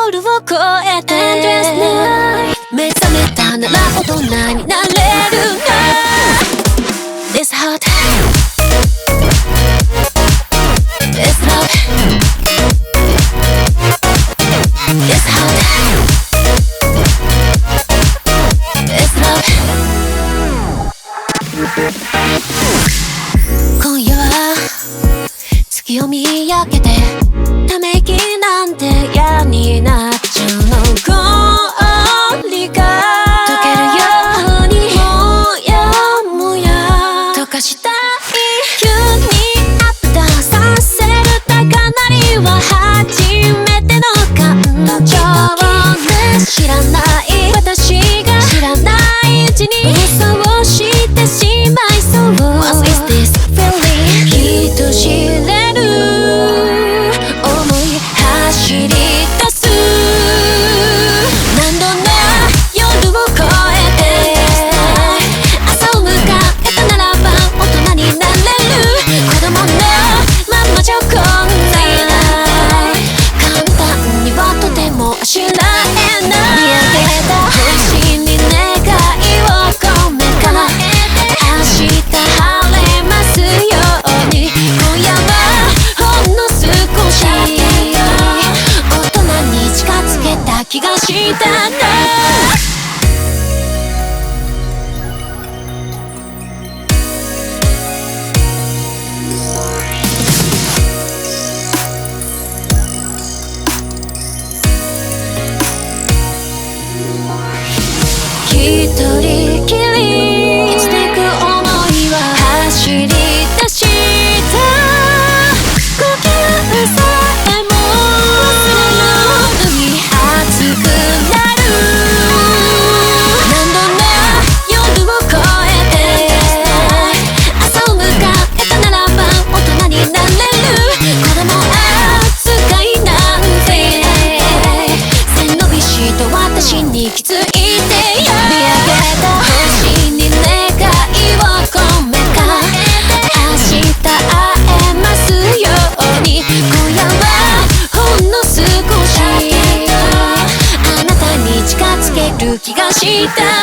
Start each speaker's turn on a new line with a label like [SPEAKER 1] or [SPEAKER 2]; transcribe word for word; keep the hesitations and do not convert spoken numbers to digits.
[SPEAKER 1] 夜を越えて目覚めたなら大人になれるな This hot This love This hot This love 今夜は月を見上げてため息なんて嫌になっちゃうの氷が溶けるようにもやもや溶かしたい急にアップダウンさせる高鳴りは初めての感情ね知らない私が知らないうちにそうしてしまいそう What is this feeling 人知れる思い走り出す何度の夜を越えて朝を迎えたならば大人になれる子供のまんまじゃこんな簡単にはとてもあしらえない見上げた星に願いを込めから明日晴れますように今夜はほんの少し大人に近づけた気がしたな一人きり捨てく想いは走り出した呼吸さえも忘れるほどに熱くなる何度も夜を越えて朝を迎えたならば大人になれる子供扱いなんて背伸びした私に気づいてよ見上げた星に願いを込めた明日会えますように今夜はほんの少しあなたに近づける気がした